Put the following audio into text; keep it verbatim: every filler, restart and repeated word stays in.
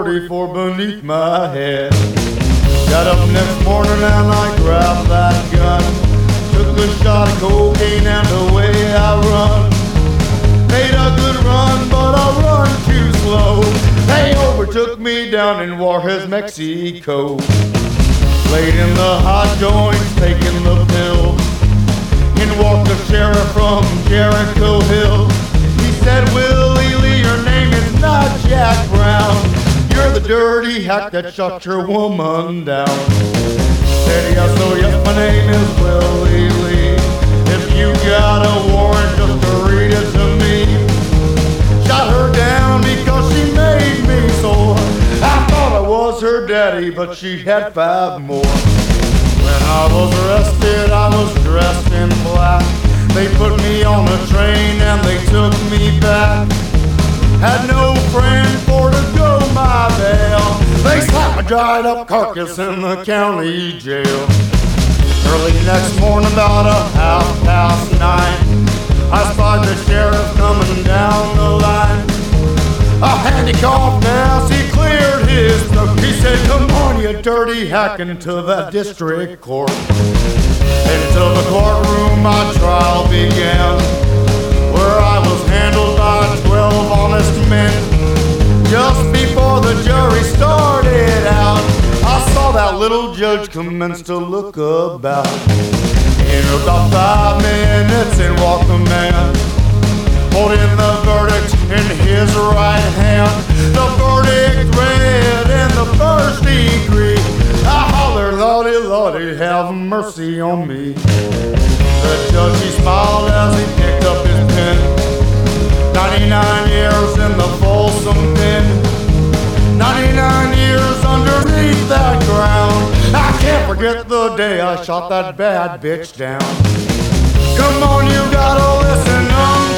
forty-four beneath my head. Got up next morning and I grabbed that gun, took a shot of cocaine and away I run. Made a good run, but I run too slow. They overtook me down in Juarez, Mexico. Laid in the hot joints, taking the pill. In walked the sheriff from Jericho Hill. He said, Willie Lee, your name is not Jack Brown. You're the dirty hack that shot your woman down. Said, yes, oh yes, my name is Willie Lee. If you got a warrant, just to read it to me. Shot her down because she made me sore. I thought I was her daddy, but she had five more. When I was arrested, I was dressed in black. They put me on a train and they took me back. Had no friend for to go my bail. They slapped my dried up carcass in the county jail. Early next morning, about a half past nine, I spied the sheriff coming down the line. A handicapped ass, he cleared his throat. He said, come on, you dirty hack, into that district court. Into the courtroom my trial began, where I was handled by twelve honest men. Just before the jury started out, I saw that little judge commence to look about. In about five minutes in walked the man, holding the verdict in his right hand. The verdict read in the first degree. I hollered, Lordy, Lordy, have mercy on me. The judge, he smiled as he picked up his pen. ninety-nine years in the Folsom pen. ninety-nine years underneath that ground. I can't forget the day I shot that bad bitch down. Come on, you gotta listen up.